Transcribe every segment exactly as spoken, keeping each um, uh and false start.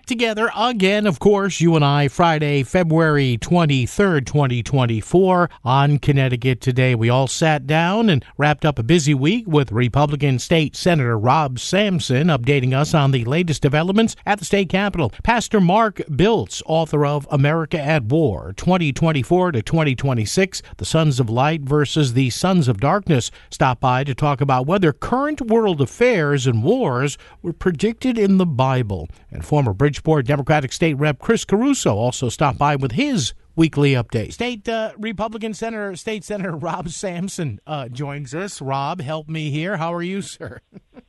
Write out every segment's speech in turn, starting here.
back together again, of course, you and I, Friday, February twenty-third, twenty twenty-four, on Connecticut Today. We all sat down and wrapped up a busy week with Republican State Senator Rob Sampson updating us on the latest developments at the state capitol. Pastor Mark Biltz, author of America at War, twenty twenty-four to twenty twenty-six, the Sons of Light versus the Sons of Darkness, stopped by to talk about whether current world affairs and wars were predicted in the Bible. And former Bridgeport Democratic State Rep Chris Caruso also stopped by with his weekly update. State uh, Republican Senator, State Senator Rob Sampson uh, joins us. Rob, help me here. How are you, sir?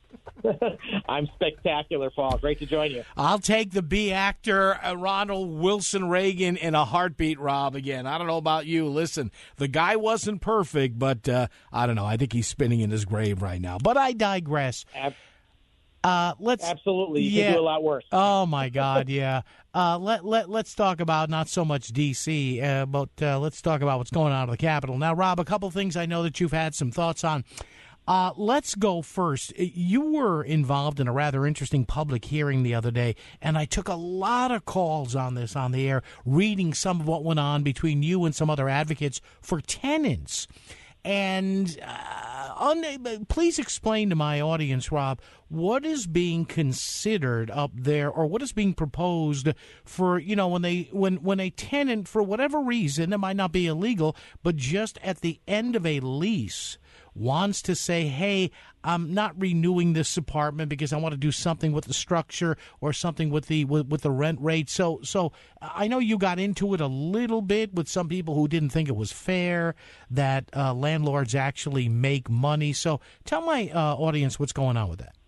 I'm spectacular, Paul. Great to join you. I'll take the B actor uh, Ronald Wilson Reagan in a heartbeat, Rob, again. I don't know about you. Listen, the guy wasn't perfect, but uh, I don't know. I think he's spinning in his grave right now. But I digress. Ab- Uh, let's Absolutely. You yeah. can do a lot worse. Oh, my God, yeah. Uh, let, let, let's talk about not so much D C, uh, but uh, let's talk about what's going on at the Capitol. Now, Rob, a couple things I know that you've had some thoughts on. Uh, let's go first. You were involved in a rather interesting public hearing the other day, and I took a lot of calls on this on the air, reading some of what went on between you and some other advocates for tenants. And uh, un- please explain to my audience, Rob, what is being considered up there, or what is being proposed for, you know, when they when when a tenant, for whatever reason, it might not be illegal, but just at the end of a lease wants to say, hey, I'm not renewing this apartment because I want to do something with the structure or something with the with, with the rent rate. So so I know you got into it a little bit with some people who didn't think it was fair that uh, landlords actually make money. So tell my uh, audience what's going on with that.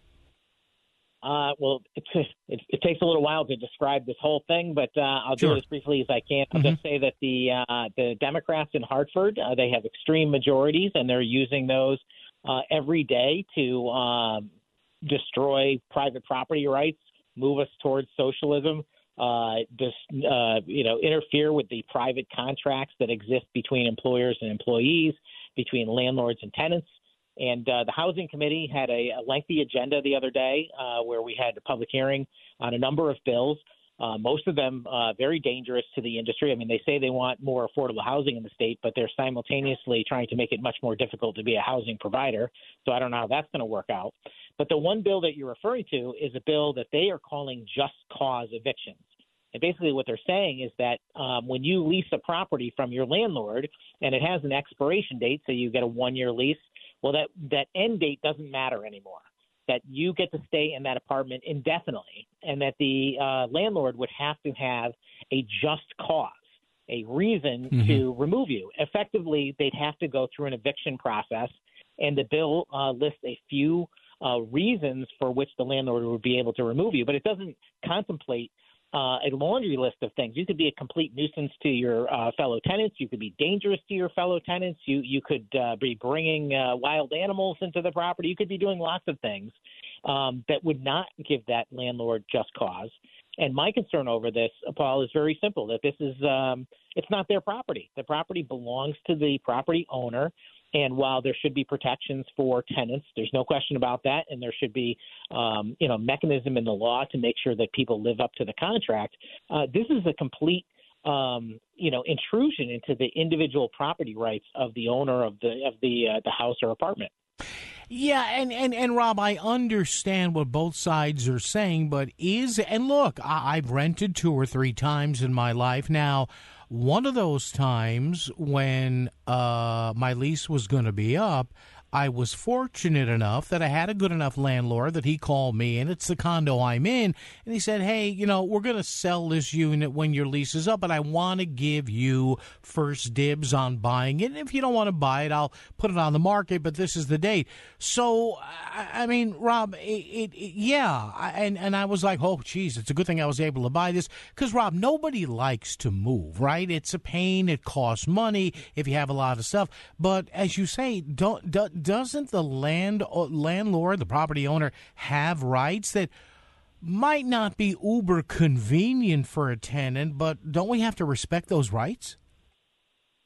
Uh, well, it, it, it takes a little while to describe this whole thing, but uh, I'll Sure. do it as briefly as I can. I'll Mm-hmm. just say that the uh, the Democrats in Hartford, uh, they have extreme majorities, and they're using those uh, every day to um, destroy private property rights, move us towards socialism, uh, just uh, you know, interfere with the private contracts that exist between employers and employees, between landlords and tenants. And uh, the Housing Committee had a, a lengthy agenda the other day uh, where we had a public hearing on a number of bills, uh, most of them uh, very dangerous to the industry. I mean, they say they want more affordable housing in the state, but they're simultaneously trying to make it much more difficult to be a housing provider. So I don't know how that's going to work out. But the one bill that you're referring to is a bill that they are calling just cause evictions. And basically what they're saying is that um, when you lease a property from your landlord and it has an expiration date, so you get a one-year lease, well, that, that end date doesn't matter anymore, that you get to stay in that apartment indefinitely, and that the uh, landlord would have to have a just cause, a reason mm-hmm. to remove you. Effectively, they'd have to go through an eviction process, and the bill uh, lists a few uh, reasons for which the landlord would be able to remove you, but it doesn't contemplate Uh, a laundry list of things. You could be a complete nuisance to your uh, fellow tenants. You could be dangerous to your fellow tenants. You you could uh, be bringing uh, wild animals into the property. You could be doing lots of things um, that would not give that landlord just cause. And my concern over this, Paul, is very simple, that this is um, it's not their property. The property belongs to the property owner. And while there should be protections for tenants, there's no question about that, and there should be, um, you know, mechanism in the law to make sure that people live up to the contract. Uh, this is a complete, um, you know, intrusion into the individual property rights of the owner of the of the uh, the house or apartment. Yeah, and, and, and Rob, I understand what both sides are saying, but is, and look, I, I've rented two or three times in my life now. One of those times when uh, my lease was going to be up, I was fortunate enough that I had a good enough landlord that he called me, and it's the condo I'm in, and he said, hey, you know, we're going to sell this unit when your lease is up, but I want to give you first dibs on buying it. And if you don't want to buy it, I'll put it on the market, but this is the date. So, I, I mean, Rob, it, it, it, yeah, I, and, and I was like, oh, geez, it's a good thing I was able to buy this, because, Rob, nobody likes to move, right? It's a pain. It costs money if you have a lot of stuff. But as you say, don't, don't doesn't the land landlord, the property owner, have rights that might not be uber convenient for a tenant, but don't we have to respect those rights?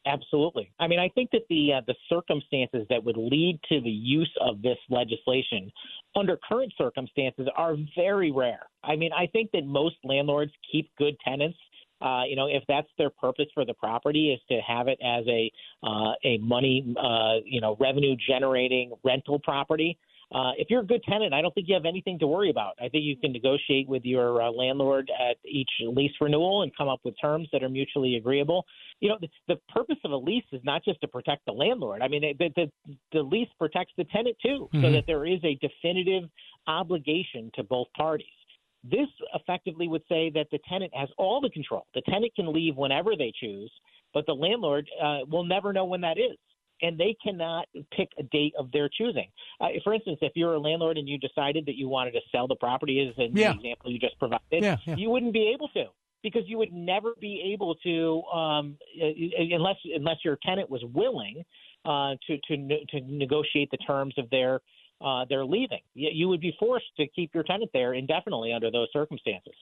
Absolutely. I mean, I think that the uh, the circumstances that would lead to the use of this legislation under current circumstances are very rare. I mean, I think that most landlords keep good tenants. Uh, you know, if that's their purpose for the property is to have it as a uh, a money, uh, you know, revenue generating rental property. Uh, if you're a good tenant, I don't think you have anything to worry about. I think you can negotiate with your uh, landlord at each lease renewal and come up with terms that are mutually agreeable. You know, the, the purpose of a lease is not just to protect the landlord. I mean, the, the, the lease protects the tenant, too, mm-hmm. so that there is a definitive obligation to both parties. This effectively would say that the tenant has all the control. The tenant can leave whenever they choose, but the landlord uh, will never know when that is. And they cannot pick a date of their choosing. Uh, for instance, if you're a landlord and you decided that you wanted to sell the property, as in yeah. the example you just provided, yeah, yeah. you wouldn't be able to, because you would never be able to, um, unless unless your tenant was willing uh, to to to negotiate the terms of their uh, their leaving. You would be forced to keep your tenant there indefinitely under those circumstances.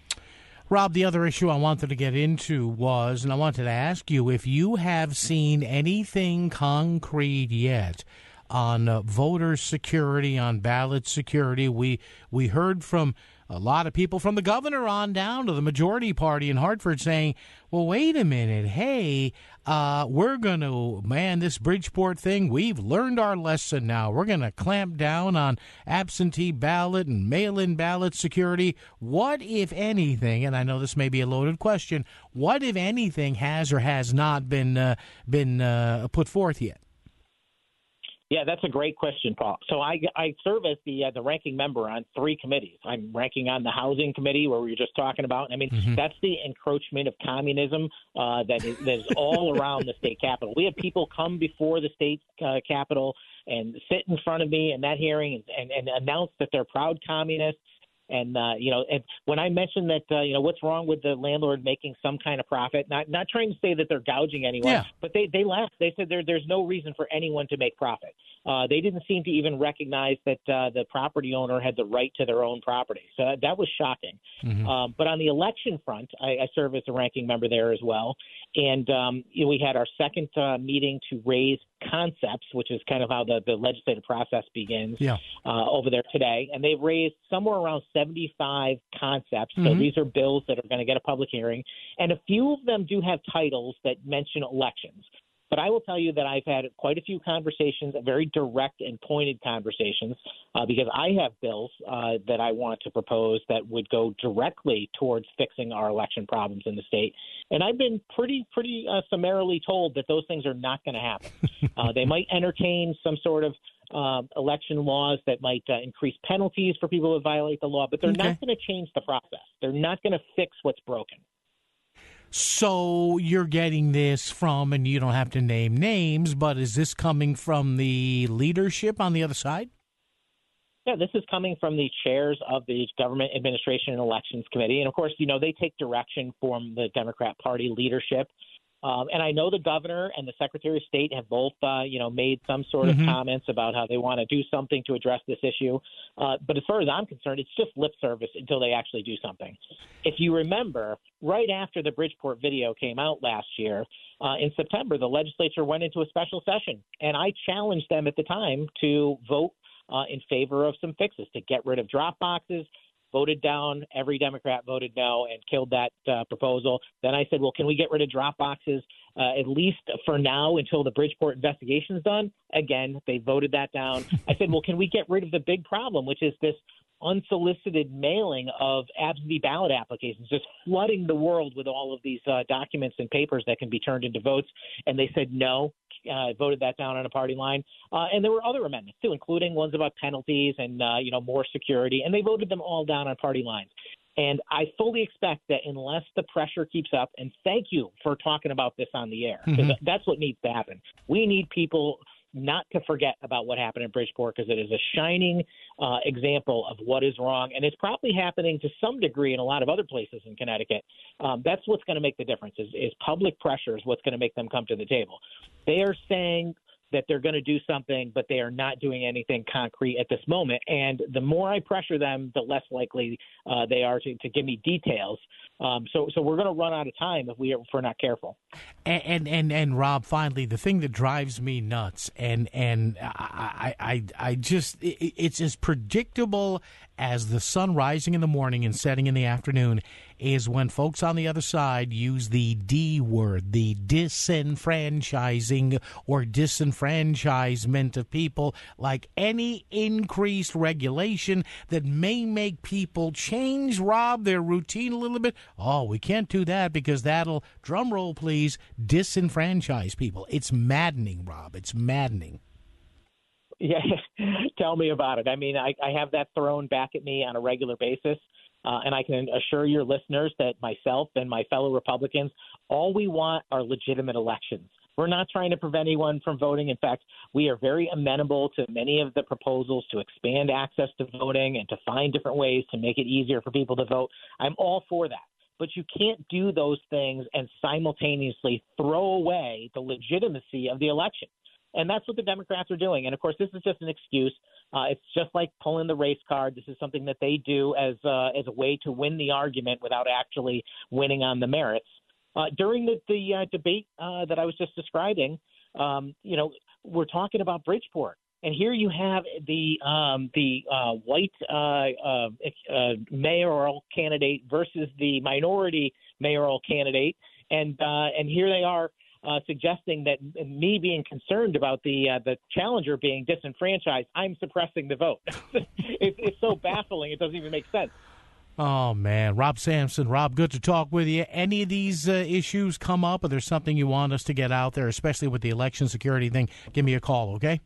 Rob, the other issue I wanted to get into was, and I wanted to ask you if you have seen anything concrete yet on uh, voter security, on ballot security. We we heard from a lot of people, from the governor on down to the majority party in Hartford, saying, well, wait a minute, hey, uh, we're going to, man, this Bridgeport thing, we've learned our lesson now. We're going to clamp down on absentee ballot and mail-in ballot security. What, if anything, and I know this may be a loaded question, what, if anything, has or has not been uh, been uh, put forth yet? Yeah, that's a great question, Paul. So I, I serve as the uh, the ranking member on three committees. I'm ranking on the housing committee, where we were just talking about. I mean, mm-hmm. that's the encroachment of communism uh, that is that is all around the state capitol. We had people come before the state uh, capitol and sit in front of me in that hearing and, and, and announce that they're proud communists. And, uh, you know, and when I mentioned that, uh, you know, what's wrong with the landlord making some kind of profit, not not trying to say that they're gouging anyone, yeah. but they, they laughed. They said there there's no reason for anyone to make profit. Uh, they didn't seem to even recognize that uh, the property owner had the right to their own property. So that, that was shocking. Mm-hmm. Um, but on the election front, I, I serve as a ranking member there as well. And um, you know, we had our second uh, meeting to raise concepts, which is kind of how the, the legislative process begins yeah. uh, over there today. And they've raised somewhere around seventy-five concepts. Mm-hmm. So these are bills that are going to get a public hearing. And a few of them do have titles that mention elections. But I will tell you that I've had quite a few conversations, very direct and pointed conversations, uh, because I have bills uh, that I want to propose that would go directly towards fixing our election problems in the state. And I've been pretty, pretty uh, summarily told that those things are not going to happen. uh, they might entertain some sort of uh, election laws that might uh, increase penalties for people who violate the law, but they're okay. not going to change the process. They're not going to fix what's broken. So you're getting this from, and you don't have to name names, but is this coming from the leadership on the other side? Yeah, this is coming from the chairs of the Government Administration and Elections Committee. And, of course, you know, they take direction from the Democrat Party leadership. Um, and I know the governor and the Secretary of State have both, uh, you know, made some sort of mm-hmm. comments about how they want to do something to address this issue. Uh, but as far as I'm concerned, it's just lip service until they actually do something. If you remember, right after the Bridgeport video came out last year, uh, in September, the legislature went into a special session. And I challenged them at the time to vote uh, in favor of some fixes, to get rid of drop boxes. Voted down. Every Democrat voted no and killed that uh, proposal. Then I said, well, can we get rid of drop boxes uh, at least for now until the Bridgeport investigation is done? Again, they voted that down. I said, well, can we get rid of the big problem, which is this unsolicited mailing of absentee ballot applications, just flooding the world with all of these uh, documents and papers that can be turned into votes? And they said no. Uh, voted that down on a party line. Uh, and there were other amendments, too, including ones about penalties and, uh, you know, more security. And they voted them all down on party lines. And I fully expect that unless the pressure keeps up, and thank you for talking about this on the air, because mm-hmm. that's what needs to happen. We need people not to forget about what happened in Bridgeport, because it is a shining uh, example of what is wrong. And it's probably happening to some degree in a lot of other places in Connecticut. Um, that's what's going to make the difference is, is public pressure is what's going to make them come to the table. They are saying that they're going to do something, but they are not doing anything concrete at this moment. And the more I pressure them, the less likely uh, they are to, to give me details. Um, so, so we're going to run out of time if we if we're not careful. And, and and and Rob, finally, the thing that drives me nuts, and and I I I just it, it's as predictable as the sun rising in the morning and setting in the afternoon, is when folks on the other side use the D word, the disenfranchising or disenfranchisement of people, like any increased regulation that may make people change, Rob, their routine a little bit. Oh, we can't do that because that'll, drum roll please, disenfranchise people. It's maddening, Rob. It's maddening. Yeah, tell me about it. I mean, I, I have that thrown back at me on a regular basis, uh, and I can assure your listeners that myself and my fellow Republicans, all we want are legitimate elections. We're not trying to prevent anyone from voting. In fact, we are very amenable to many of the proposals to expand access to voting and to find different ways to make it easier for people to vote. I'm all for that. But you can't do those things and simultaneously throw away the legitimacy of the election. And that's what the Democrats are doing. And, of course, this is just an excuse. Uh, it's just like pulling the race card. This is something that they do as, uh, as a way to win the argument without actually winning on the merits. Uh, during the, the uh, debate uh, that I was just describing, um, you know, we're talking about Bridgeport. And here you have the um, the uh, white uh, uh, uh, mayoral candidate versus the minority mayoral candidate. And, uh, and here they are. Uh, suggesting that me being concerned about the uh, the challenger being disenfranchised, I'm suppressing the vote. it's, it's so baffling, it doesn't even make sense. Oh, man. Rob Sampson. Rob, good to talk with you. Any of these uh, issues come up, or there's something you want us to get out there, especially with the election security thing, give me a call, okay?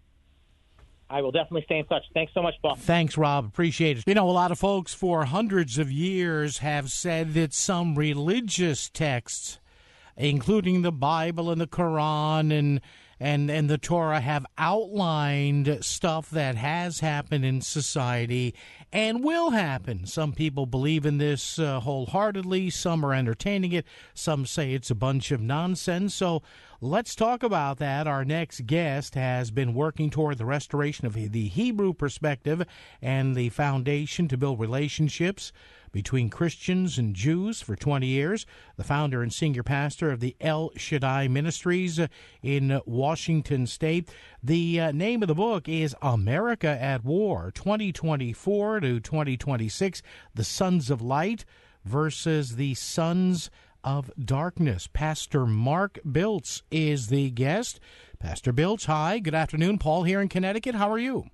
I will definitely stay in touch. Thanks so much, Paul. Thanks, Rob. Appreciate it. You know, a lot of folks for hundreds of years have said that some religious texts, including the Bible and the Quran and and and the Torah, have outlined stuff that has happened in society and will happen. Some people believe in this uh, wholeheartedly. Some are entertaining it. Some say it's a bunch of nonsense. So let's talk about that. Our next guest has been working toward the restoration of the Hebrew perspective and the foundation to build relationships between Christians and Jews for twenty years, the founder and senior pastor of the El Shaddai Ministries in Washington State. The uh, name of the book is America at War, twenty twenty-four to twenty twenty-six, The Sons of Light versus the Sons of Darkness. Pastor Mark Biltz is the guest. Pastor Biltz, hi, good afternoon. Paul here in Connecticut. How are you?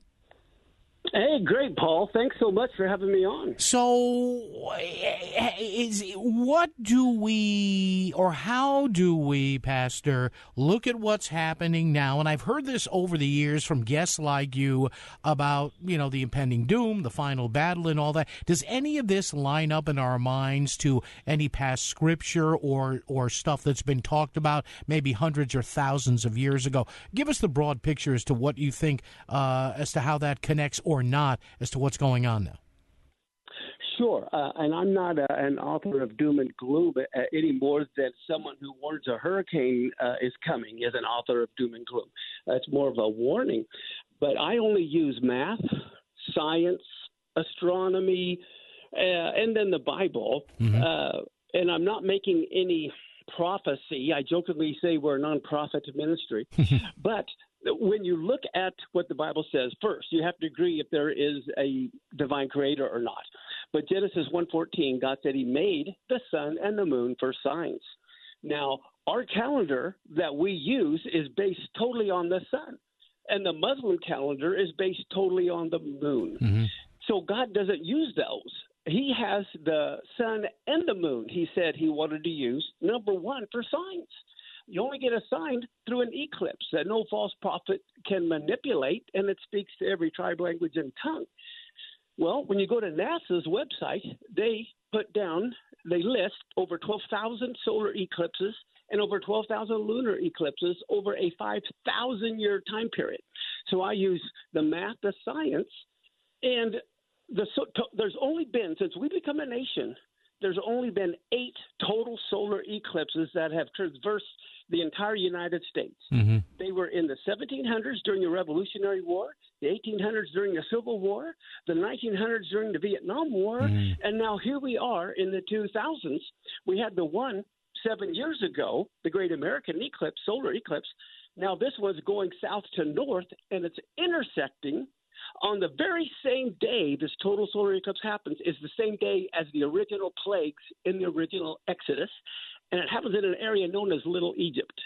Hey, great, Paul. Thanks so much for having me on. So, is what do we, or how do we, Pastor, look at what's happening now? And I've heard this over the years from guests like you about, you know, the impending doom, the final battle, and all that. Does any of this line up in our minds to any past scripture or or stuff that's been talked about maybe hundreds or thousands of years ago? Give us the broad picture as to what you think, uh, as to how that connects or not as to what's going on now. Sure, uh, and I'm not uh, an author of doom and gloom uh, any more than someone who warns a hurricane uh, is coming is an author of doom and gloom. Uh, it's more of a warning. But I only use math, science, astronomy, uh, and then the Bible. Mm-hmm. Uh, and I'm not making any prophecy. I jokingly say we're a nonprofit ministry. But when you look at what the Bible says, first, you have to agree if there is a divine creator or not. But Genesis one fourteen, God said he made the sun and the moon for signs. Now, our calendar that we use is based totally on the sun, and the Muslim calendar is based totally on the moon. Mm-hmm. So God doesn't use those. He has the sun and the moon, he said he wanted to use, number one, for signs. You only get a sign through an eclipse that no false prophet can manipulate, and it speaks to every tribe, language, and tongue. Well, when you go to NASA's website, they put down, they list over twelve thousand solar eclipses and over twelve thousand lunar eclipses over a five thousand year time period. So I use the math, the science, and the so, to, there's only been, since we become a nation, there's only been eight total solar eclipses that have traversed the entire United States. Mm-hmm. They They were in the seventeen hundreds during the Revolutionary War, the eighteen hundreds during the Civil War, the nineteen hundreds during the Vietnam War, mm. and now here we are in the two thousands. We had the one seven years ago, the Great American Eclipse, solar eclipse. Now this one's going south to north, and it's intersecting on the very same day this total solar eclipse happens. Is the same day as the original plagues in the original Exodus, and it happens in an area known as Little Egypt.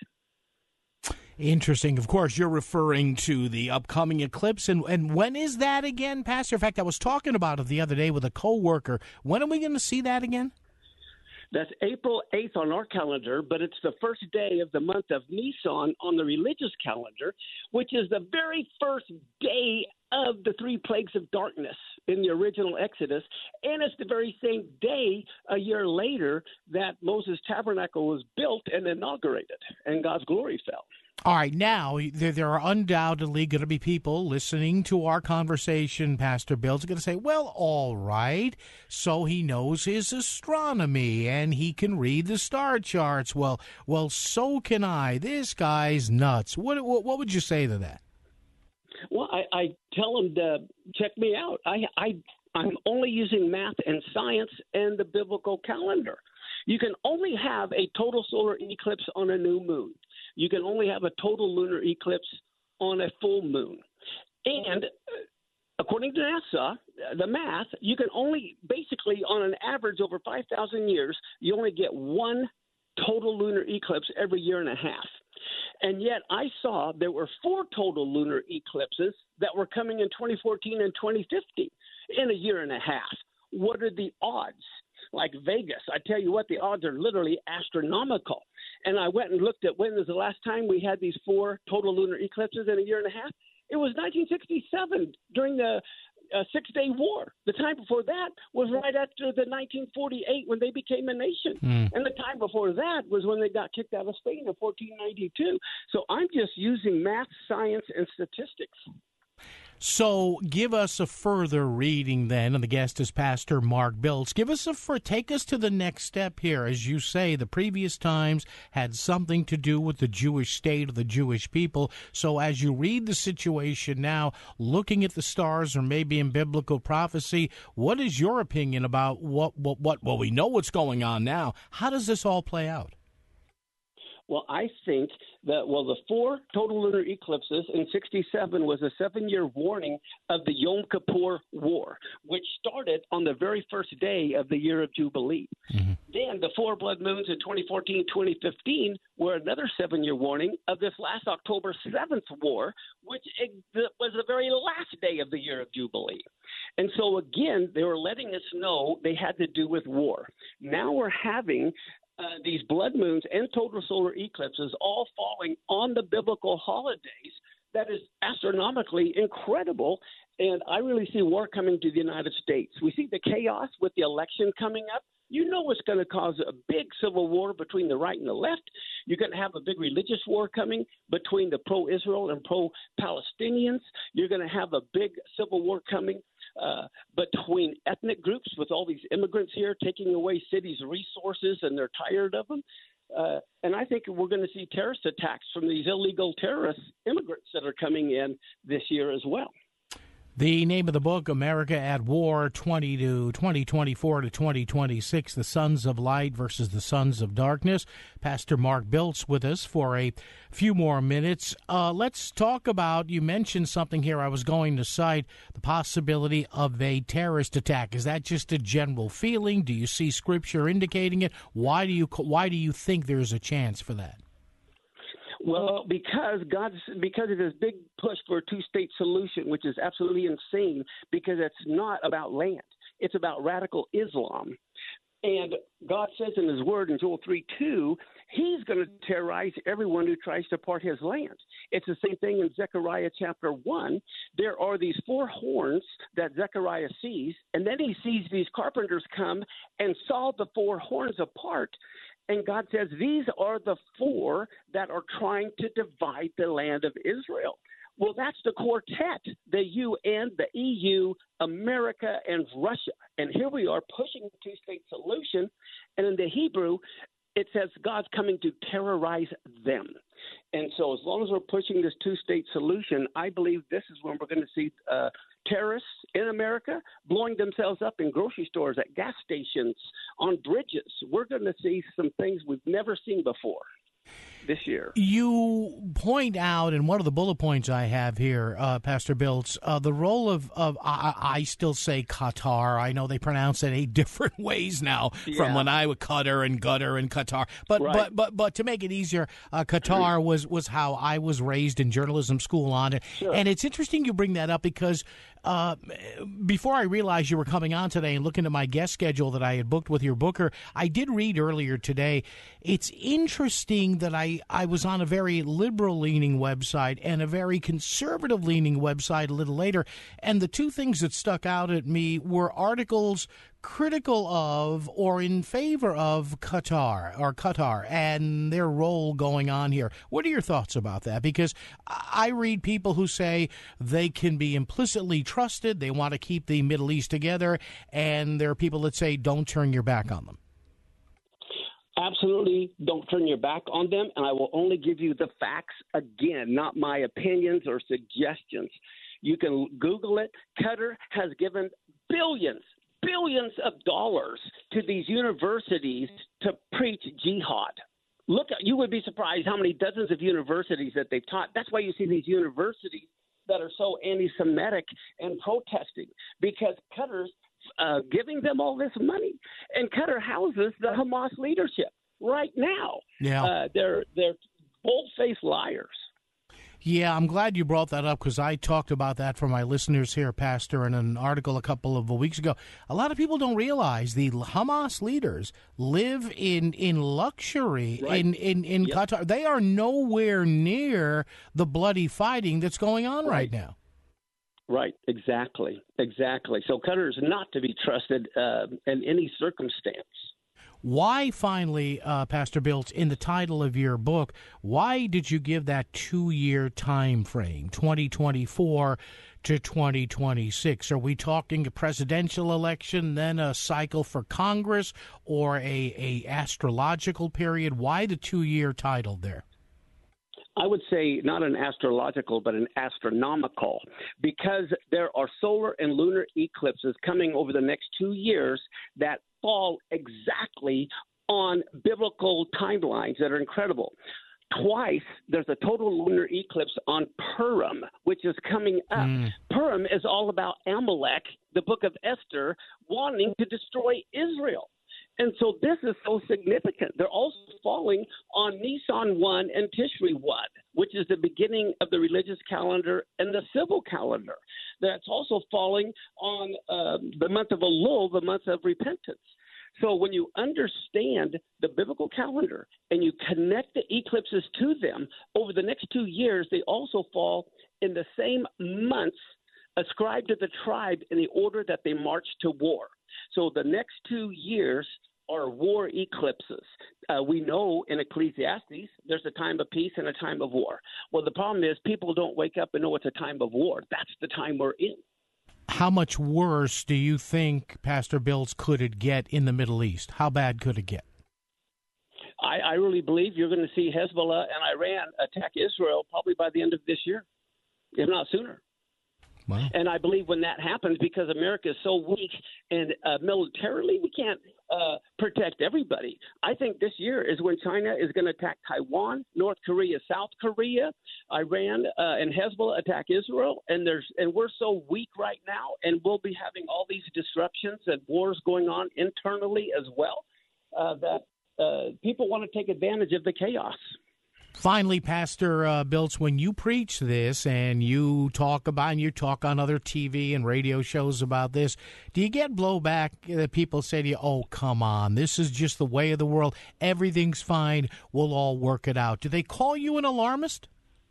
Interesting. Of course, you're referring to the upcoming eclipse. And, and when is that again, Pastor? In fact, I was talking about it the other day with a coworker. When are we going to see that again? That's April eighth on our calendar, but it's the first day of the month of Nisan on the religious calendar, which is the very first day of the three plagues of darkness in the original Exodus. And it's the very same day a year later that Moses' tabernacle was built and inaugurated, and God's glory fell. All right, now there, there are undoubtedly going to be people listening to our conversation, Pastor Bill's going to say, well, all right, so he knows his astronomy and he can read the star charts. Well, well, so can I. This guy's nuts. What what, what would you say to that? Well, I, I tell him to check me out. I, I, I'm only using math and science and the biblical calendar. You can only have a total solar eclipse on a new moon. You can only have a total lunar eclipse on a full moon. And according to NASA, the math, you can only basically, on an average over five thousand years, you only get one total lunar eclipse every year and a half. And yet I saw there were four total lunar eclipses that were coming in twenty fourteen and twenty fifty in a year and a half. What are the odds? Like Vegas, I tell you what, the odds are literally astronomical. And I went and looked at when was the last time we had these four total lunar eclipses in a year and a half. It was nineteen sixty-seven during the uh, Six-Day War. The time before that was right after the nineteen forty-eight when they became a nation. Mm. And the time before that was when they got kicked out of Spain in fourteen ninety-two. So I'm just using math, science, and statistics. So give us a further reading then, and the guest is Pastor Mark Biltz. Give us a for take us to the next step here. As you say, the previous times had something to do with the Jewish state or the Jewish people. So as you read the situation now, looking at the stars or maybe in biblical prophecy, what is your opinion about what, what, what, well, we know what's going on now. How does this all play out? Well, I think that, well, the four total lunar eclipses in sixty-seven was a seven-year warning of the Yom Kippur War, which started on the very first day of the year of Jubilee. Mm-hmm. Then the four blood moons in twenty fourteen, twenty fifteen were another seven-year warning of this last October seventh war, which was the very last day of the year of Jubilee. And so, again, they were letting us know they had to do with war. Now we're having Uh, these blood moons and total solar eclipses all falling on the biblical holidays. That is astronomically incredible, and I really see war coming to the United States. We see the chaos with the election coming up. You know it's going to cause a big civil war between the right and the left. You're going to have a big religious war coming between the pro-Israel and pro-Palestinians. You're going to have a big civil war coming Uh, between ethnic groups with all these immigrants here taking away cities' resources, and they're tired of them. Uh, and I think we're going to see terrorist attacks from these illegal terrorist immigrants that are coming in this year as well. The name of the book, America at War, twenty to twenty twenty-four to twenty twenty-six, The Sons of Light versus the Sons of Darkness. Pastor Mark Biltz with us for a few more minutes. Uh, let's talk about, you mentioned something here I was going to cite, the possibility of a terrorist attack. Is that just a general feeling? Do you see Scripture indicating it? Why do you why do you think there's a chance for that? Well, because God's because of his big push for a two-state solution, which is absolutely insane, because it's not about land. It's about radical Islam. And God says in his word in Joel three two, he's going to terrorize everyone who tries to part his land. It's the same thing in Zechariah chapter one. There are these four horns that Zechariah sees, and then he sees these carpenters come and saw the four horns apart. And God says these are the four that are trying to divide the land of Israel. Well, that's the quartet, the U N, the E U, America, and Russia. And here we are pushing the two-state solution. And in the Hebrew, it says God's coming to terrorize them. And so as long as we're pushing this two-state solution, I believe this is when we're going to see uh, terrorists in America blowing themselves up in grocery stores, at gas stations, on bridges. We're going to see some things we've never seen before this year. You point out in one of the bullet points I have here, uh, Pastor Biltz, uh, the role of, of I, I still say Qatar. I know they pronounce it eight different ways now yeah. from when I would Qatar and Gutter and Qatar. But right. but but but to make it easier, uh, Qatar was, was how I was raised in journalism school on it. Sure. And it's interesting you bring that up because uh, before I realized you were coming on today and looking at my guest schedule that I had booked with your booker, I did read earlier today. It's interesting that I I was on a very liberal-leaning website and a very conservative-leaning website a little later, and the two things that stuck out at me were articles critical of or in favor of Qatar or Qatar and their role going on here. What are your thoughts about that? Because I read people who say they can be implicitly trusted, they want to keep the Middle East together, and there are people that say don't turn your back on them. Absolutely don't turn your back on them, and I will only give you the facts again, not my opinions or suggestions. You can Google it. Qatar has given billions, billions of dollars to these universities to preach jihad. Look, you would be surprised how many dozens of universities that they've taught. That's why you see these universities that are so anti-Semitic and protesting, because Qatar's Uh, giving them all this money, and Qatar houses the Hamas leadership right now. Yeah, uh, they're they're bold-faced liars. Yeah, I'm glad you brought that up because I talked about that for my listeners here, Pastor, in an article a couple of weeks ago. A lot of people don't realize the Hamas leaders live in in luxury right. in in, in yep. Qatar. They are nowhere near the bloody fighting that's going on right, right now. Right, exactly, exactly. So Qatar is not to be trusted uh, in any circumstance. Why, finally, uh, Pastor Biltz, in the title of your book, why did you give that two-year time frame, twenty twenty-four to twenty twenty-six? Are we talking a presidential election, then a cycle for Congress, or a, a astrological period? Why the two-year title there? I would say not an astrological, but an astronomical, because there are solar and lunar eclipses coming over the next two years that fall exactly on biblical timelines that are incredible. Twice, there's a total lunar eclipse on Purim, which is coming up. Mm. Purim is all about Amalek, the book of Esther, wanting to destroy Israel. And so this is so significant. They're also falling on Nisan one and Tishri one, which is the beginning of the religious calendar and the civil calendar. That's also falling on uh, the month of Elul, the month of repentance. So when you understand the biblical calendar and you connect the eclipses to them, over the next two years, they also fall in the same months ascribed to the tribe in the order that they march to war. So the next two years are war eclipses. Uh, we know in Ecclesiastes there's a time of peace and a time of war. Well, the problem is people don't wake up and know it's a time of war. That's the time we're in. How much worse do you think, Pastor Biltz, could it get in the Middle East? How bad could it get? I, I really believe you're going to see Hezbollah and Iran attack Israel probably by the end of this year, if not sooner. Wow. And I believe when that happens, because America is so weak and uh, militarily, we can't uh, protect everybody. I think this year is when China is going to attack Taiwan, North Korea, South Korea, Iran, uh, and Hezbollah attack Israel. And there's and we're so weak right now, and we'll be having all these disruptions and wars going on internally as well, uh, that uh, people want to take advantage of the chaos. Finally, Pastor uh, Biltz, when you preach this and you talk about and you talk on other T V and radio shows about this, do you get blowback that people say to you, oh, come on, this is just the way of the world. Everything's fine. We'll all work it out. Do they call you an alarmist?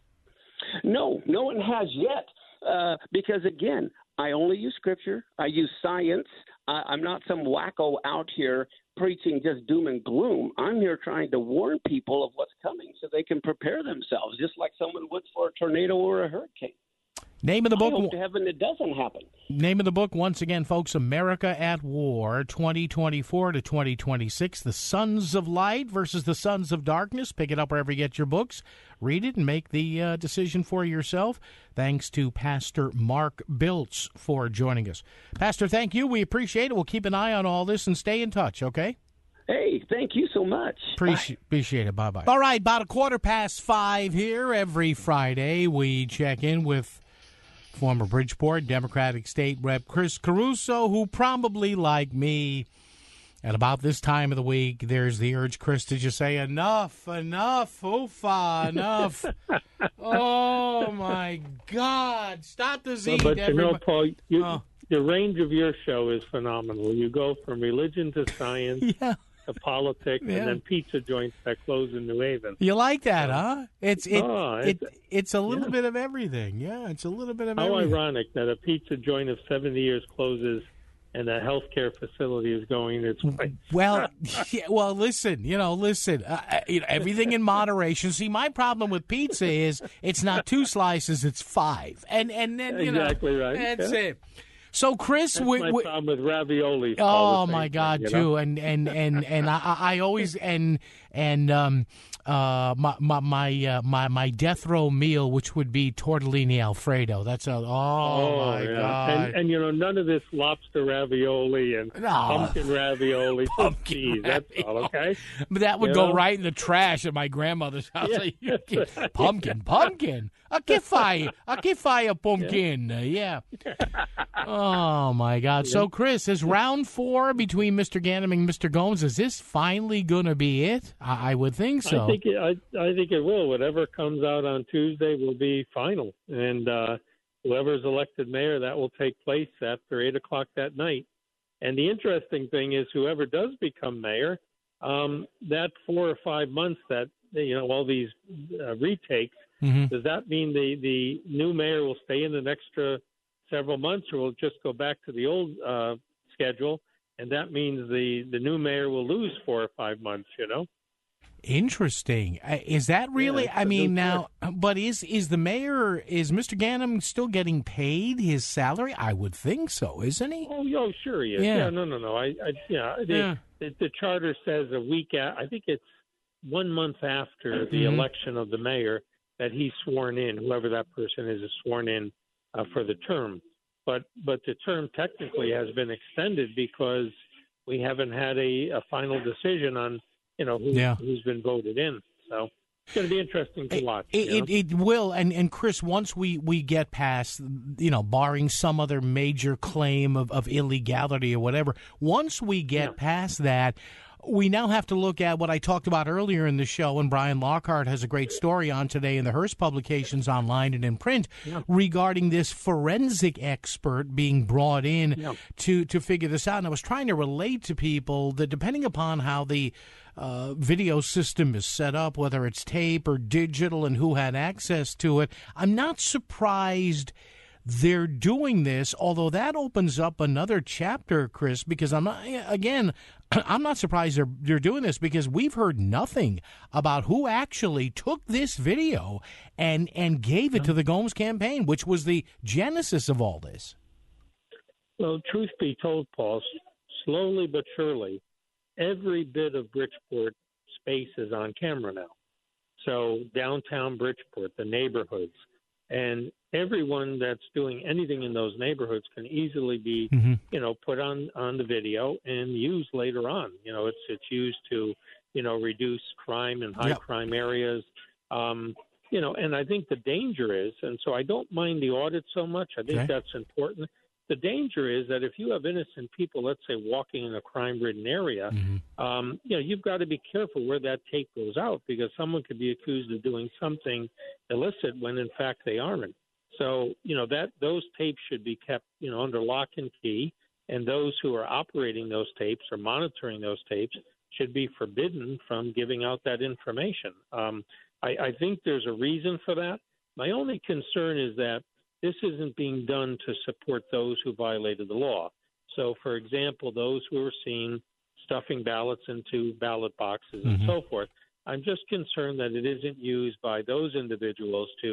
No, no one has yet. Uh, because, again, I only use Scripture. I use science. I, I'm not some wacko out here preaching just doom and gloom. I'm here trying to warn people of what's coming so they can prepare themselves, just like someone would for a tornado or a hurricane. Name of the I book. hope to heaven it doesn't happen. Name of the book, once again, folks, America at War, twenty twenty-four to twenty twenty-six, The Sons of Light versus the Sons of Darkness. Pick it up wherever you get your books. Read it and make the uh, decision for yourself. Thanks to Pastor Mark Biltz for joining us. Pastor, thank you. We appreciate it. We'll keep an eye on all this and stay in touch, okay? Hey, thank you so much. Appreciate, appreciate it. Bye-bye. All right, about a quarter past five here. Every Friday, we check in with former Bridgeport Democratic State Rep Chris Caruso, who probably, like me, at about this time of the week, there's the urge, Chris, to just say, enough, enough, oofa, enough. Oh, my God. Stop the Z. Well, but everybody. you know, Paul, you, oh. the range of your show is phenomenal. You go from religion to science. Yeah. To politics, yeah. and then pizza joints that close in New Haven. You like that, so, huh? It's it, oh, it, it's, it's a little yeah. bit of everything. Yeah, it's a little bit of How everything. ironic that a pizza joint of seventy years closes and a healthcare facility is going its way. Well, yeah, well, listen, you know, listen, uh, you know, everything in moderation. See, my problem with pizza is it's not two slices, it's five. And, and then, you exactly know, right. that's yeah. it. So, Chris, That's we, my we, problem with ravioli. oh my God, thing, too, you know? and and and and I, I always and and um uh my my my, uh, my my death row meal, which would be tortellini Alfredo. That's a oh, oh my yeah. God, and, and you know none of this lobster ravioli and no. pumpkin ravioli. Pumpkin cheese. That's all okay. But that would You go know? right in the trash at my grandmother's house. Yeah. Like, you get pumpkin, pumpkin. A kifai, a kifai pumpkin. Yeah. yeah. Oh my God. So, Chris, is round four between Mister Ganim and Mister Gomes? Is this finally going to be it? I, I would think so. I think it, I, I think it will. Whatever comes out on Tuesday will be final, and uh, whoever's elected mayor, that will take place after eight o'clock that night. And the interesting thing is, whoever does become mayor, um, that four or five months that you know all these uh, retakes. Mm-hmm. Does that mean the, the new mayor will stay in an extra several months, or will just go back to the old uh, schedule? And that means the, the new mayor will lose four or five months, you know? Interesting. Uh, Is that really, Yeah, I mean, mayor. now, but is is the mayor, is Mister Ganim still getting paid his salary? I would think so, isn't he? Oh, yo, sure he is. Yeah. Yeah, no, no, no. I, I yeah, the, Yeah. The, the charter says a week, a, I think it's one month after the Mhm. election of the mayor, that he's sworn in, whoever that person is, is sworn in uh, for the term. But but the term technically has been extended because we haven't had a, a final decision on, you know, who, Yeah. who's been voted in. So it's going to be interesting to watch. It, you know? it, it will, and, and Chris, once we, we get past, you know, barring some other major claim of, of illegality or whatever, once we get Yeah. past that, we now have to look at what I talked about earlier in the show, and Brian Lockhart has a great story on today in the Hearst publications online and in print Yeah. regarding this forensic expert being brought in Yeah. to, to figure this out. And I was trying to relate to people that depending upon how the uh, video system is set up, whether it's tape or digital and who had access to it, I'm not surprised they're doing this, although that opens up another chapter, Chris, because I'm not, again, I'm not surprised they're, they're doing this because we've heard nothing about who actually took this video and, and gave it to the Gomes campaign, which was the genesis of all this. Well, truth be told, Paul, s- slowly but surely, every bit of Bridgeport space is on camera now. So downtown Bridgeport, the neighborhoods, and everyone that's doing anything in those neighborhoods can easily be, Mm-hmm. you know, put on, on the video and used later on. You know, it's it's used to, you know, reduce crime in high Yep. crime areas. Um, you know, and I think the danger is, and so I don't mind the audit so much. I think Okay. that's important. The danger is that if you have innocent people, let's say, walking in a crime-ridden area, Mm-hmm. um, you know, you've got to be careful where that tape goes out because someone could be accused of doing something illicit when, in fact, they aren't. So, you know, that those tapes should be kept, you know, under lock and key, and those who are operating those tapes or monitoring those tapes should be forbidden from giving out that information. Um, I, I think there's a reason for that. My only concern is that this isn't being done to support those who violated the law. So, for example, those who are seen stuffing ballots into ballot boxes and Mhm. so forth. I'm just concerned that it isn't used by those individuals to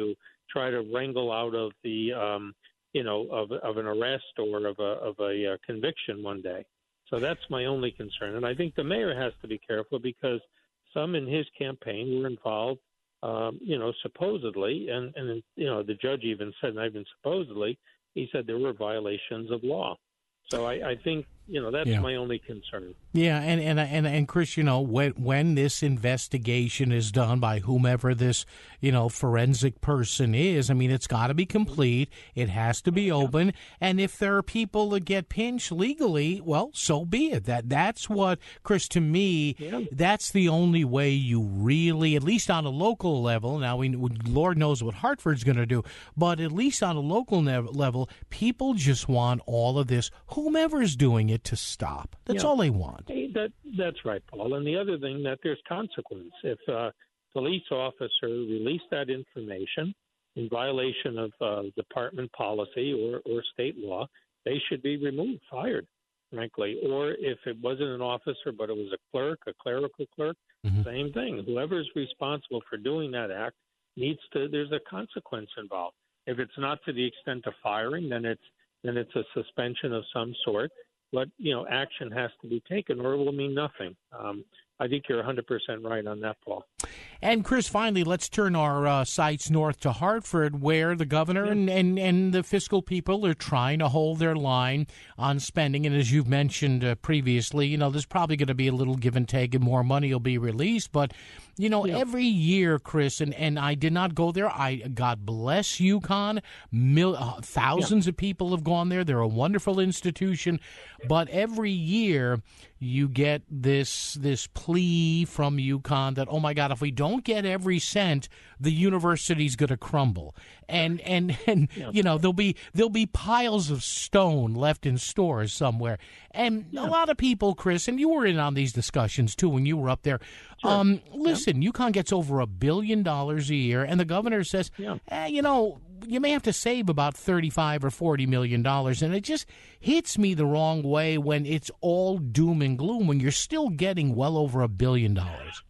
try to wrangle out of the, um, you know, of, of an arrest or of a, of a uh, conviction one day. So that's my only concern. And I think the mayor has to be careful because some in his campaign were involved, um, you know, supposedly, and, and, you know, the judge even said, not even supposedly, he said there were violations of law. So I, I think, you know, that's yeah. my only concern. Yeah, and, and and and Chris, you know, when when this investigation is done by whomever this, you know, forensic person is, I mean, it's got to be complete. It has to be open. And if there are people that get pinched legally, well, so be it. That that's what, Chris, to me, yeah. that's the only way you really, at least on a local level. Now, we Lord knows what Hartford's going to do, but at least on a local ne- level, people just want all of this, whomever's doing it, to stop. That's yeah. all they want. Hey, that that's right, Paul. And the other thing, that there's consequence. If a police officer released that information in violation of uh, department policy or, or state law, they should be removed, fired, frankly. Or if it wasn't an officer, but it was a clerk, a clerical clerk, mm-hmm. same thing. Whoever's responsible for doing that act needs to, there's a consequence involved. If it's not to the extent of firing, then it's then it's a suspension of some sort. But, you know, action has to be taken or it will mean nothing. Um, I think you're one hundred percent right on that, Paul. And, Chris, finally, let's turn our uh, sights north to Hartford, where the governor yeah. and, and, and the fiscal people are trying to hold their line on spending. And as you've mentioned uh, previously, you know, there's probably going to be a little give and take and more money will be released. But, you know, yeah. every year, Chris, and, and I did not go there. I God bless UConn. Mil, uh, thousands yeah. of people have gone there. They're a wonderful institution. But every year you get this this plea from UConn that, oh, my God, if we don't get every cent, the university's going to crumble. And, and, and yeah. you know, there'll be there'll be piles of stone left in stores somewhere. And yeah. a lot of people, Chris, and you were in on these discussions, too, when you were up there. Sure. Um, listen, yeah. UConn gets over a billion dollars a year, and the governor says, yeah. eh, you know, you may have to save about thirty-five or forty million dollars, and it just hits me the wrong way when it's all doom and gloom when you're still getting well over a billion dollars.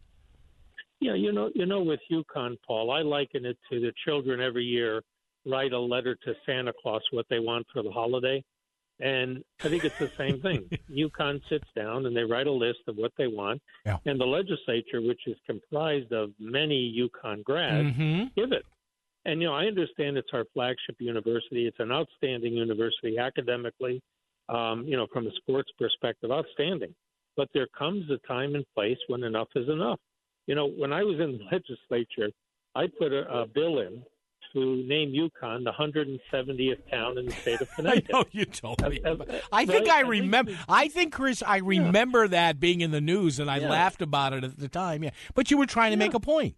Yeah, you know, you know, with UConn, Paul, I liken it to the children every year write a letter to Santa Claus what they want for the holiday, and I think it's the same thing. UConn sits down and they write a list of what they want, yeah. and the legislature, which is comprised of many UConn grads, mm-hmm. give it. And, you know, I understand it's our flagship university. It's an outstanding university academically, um, you know, from a sports perspective, outstanding. But there comes a time and place when enough is enough. You know, when I was in the legislature, I put a, a bill in to name UConn the one hundred seventieth town in the state of Connecticut. I know you told me. Uh, uh, I think right? I remember. I think, I think, Chris, I remember yeah. that being in the news, and I yeah. laughed about it at the time. Yeah, but you were trying to yeah. make a point.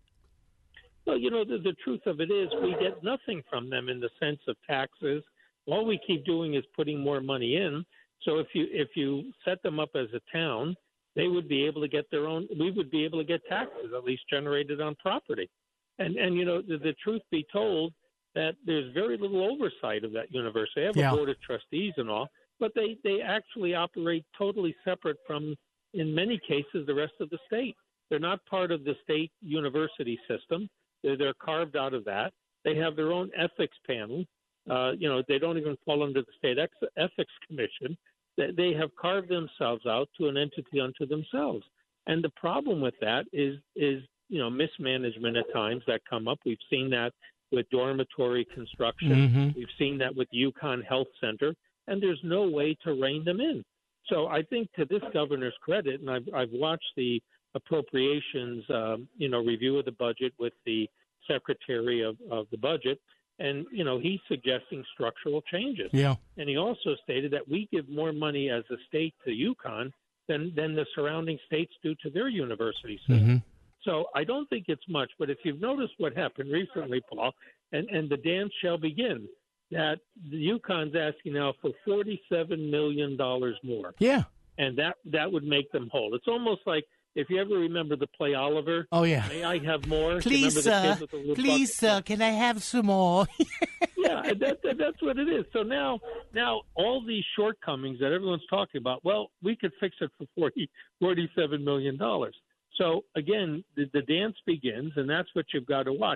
Well, you know, the, the truth of it is we get nothing from them in the sense of taxes. All we keep doing is putting more money in. So if you if you set them up as a town, they would be able to get their own. We would be able to get taxes at least generated on property. And and you know, the, the truth be told, that there's very little oversight of that university. They have yeah. a board of trustees and all, but they they actually operate totally separate from, in many cases, the rest of the state. They're not part of the state university system. They're, they're carved out of that. They have their own ethics panel. Uh, you know, they don't even fall under the state ex- ethics commission. They, they have carved themselves out to an entity unto themselves. And the problem with that is, is you know, mismanagement at times that come up. We've seen that with dormitory construction. Mm-hmm. We've seen that with UConn Health Center. And there's no way to rein them in. So I think to this governor's credit, and I've, I've watched the appropriations, um, you know, review of the budget with the secretary of, of the budget. And, you know, he's suggesting structural changes. Yeah. And he also stated that we give more money as a state to UConn than, than the surrounding states do to their university system. Mm-hmm. So I don't think it's much. But if you've noticed what happened recently, Paul, and, and the dance shall begin, that the UConn's asking now for forty-seven million dollars more. Yeah. And that, that would make them whole. It's almost like, if you ever remember the play Oliver, oh yeah, may I have more? Please, sir. Please, sir. Can I have some more? yeah, that, that, that's what it is. So now, now all these shortcomings that everyone's talking about, well, we could fix it for forty, forty-seven million dollars. So again, the, the dance begins, and that's what you've got to watch.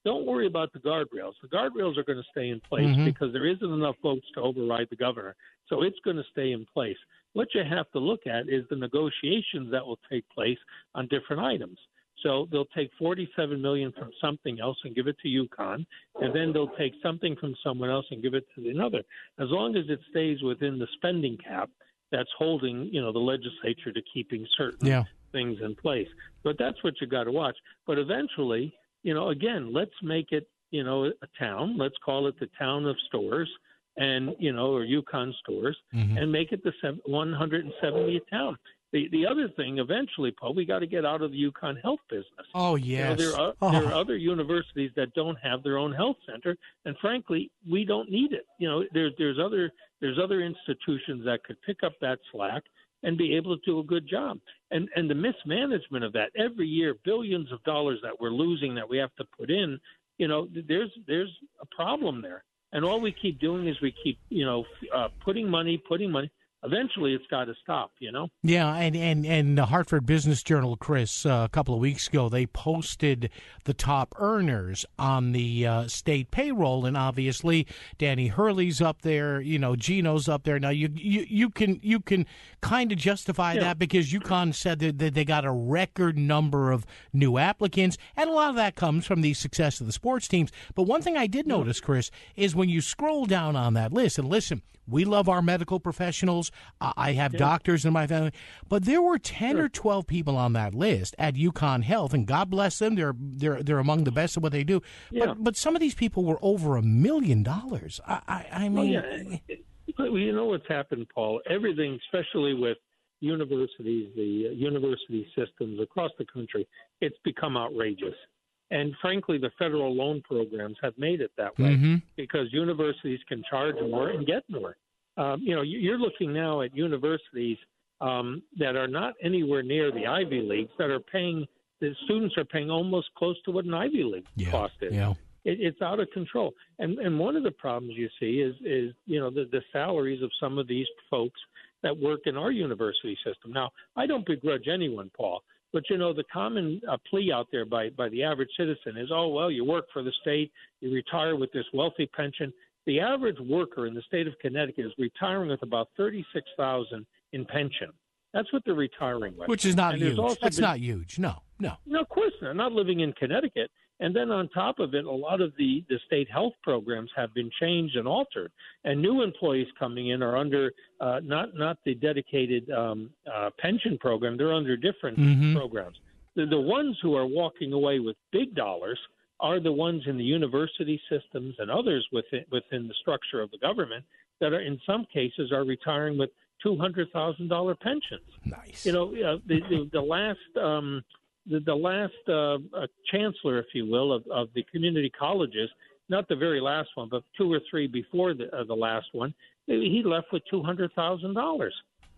don't worry about the guardrails. The guardrails are going to stay in place mm-hmm. because there isn't enough votes to override the governor. So it's going to stay in place. What you have to look at is the negotiations that will take place on different items. So they'll take forty-seven million dollars from something else and give it to UConn, and then they'll take something from someone else and give it to another. As long as it stays within the spending cap that's holding, you know, the legislature to keeping certain yeah. things in place. But that's what you got to watch. But eventually, you know, again, let's make it, you know, a town. Let's call it the town of stores, and you know, or UConn stores, mm-hmm. and make it the one hundred seventieth town. The the other thing, eventually, Paul, we got to get out of the UConn health business. Oh, yes. You know, there are oh. there are other universities that don't have their own health center, and frankly, we don't need it. You know, there's there's other there's other institutions that could pick up that slack and be able to do a good job. And and the mismanagement of that, every year, billions of dollars that we're losing that we have to put in, you know, there's there's a problem there. And all we keep doing is we keep, you know, uh, putting money, putting money. Eventually, it's got to stop, you know? Yeah, and, and, and the Hartford Business Journal, Chris, uh, a couple of weeks ago, they posted the top earners on the uh, state payroll, and obviously Danny Hurley's up there, you know, Gino's up there. Now, you you, you can you can kind of justify yeah. that because UConn said that, that they got a record number of new applicants, and a lot of that comes from the success of the sports teams. But one thing I did notice, Chris, is when you scroll down on that list, and listen, we love our medical professionals. I have yeah. doctors in my family. But there were ten sure. or twelve people on that list at UConn Health, and God bless them. They're they're they're among the best at what they do. Yeah. But but some of these people were over a million dollars. I, I, I mean. Well, yeah. Well, you know what's happened, Paul? Everything, especially with universities, the university systems across the country, it's become outrageous. And frankly, the federal loan programs have made it that way mm-hmm. because universities can charge more and get more. Um, you know, you're looking now at universities um, that are not anywhere near the Ivy Leagues that are paying, the students are paying almost close to what an Ivy League yeah, cost is. Yeah. It, it's out of control. And and one of the problems you see is, is you know, the, the salaries of some of these folks that work in our university system. Now, I don't begrudge anyone, Paul. But, you know, the common uh, plea out there by, by the average citizen is, oh, well, you work for the state, you retire with this wealthy pension. The average worker in the state of Connecticut is retiring with about thirty-six thousand dollars in pension. That's what they're retiring with. Which is not and huge. That's been, not huge. No, no. No, of course not. Not living in Connecticut. And then on top of it, a lot of the, the state health programs have been changed and altered. And new employees coming in are under uh, not not the dedicated um, uh, pension program. They're under different mm-hmm. programs. The, the ones who are walking away with big dollars are the ones in the university systems and others within, within the structure of the government that are, in some cases, are retiring with two hundred thousand dollars pensions. Nice. You know, uh, the, the, the last um, – The, the last uh, uh, chancellor, if you will, of, of the community colleges, not the very last one, but two or three before the, uh, the last one, he left with two hundred thousand dollars.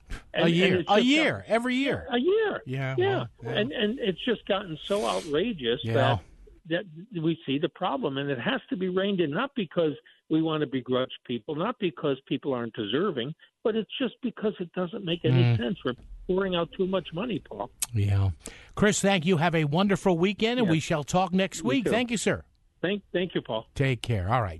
A year, a year, got, every year. A year. Yeah. Yeah. Well, yeah. And, and it's just gotten so outrageous yeah. that, that we see the problem. And it has to be reined in, not because we want to begrudge people, not because people aren't deserving, but it's just because it doesn't make any mm. sense. We're pouring out too much money, Paul. Yeah. Chris, thank you. Have a wonderful weekend, and yeah. we shall talk next week. Thank you, sir. Thank, thank you, Paul. Take care. All right.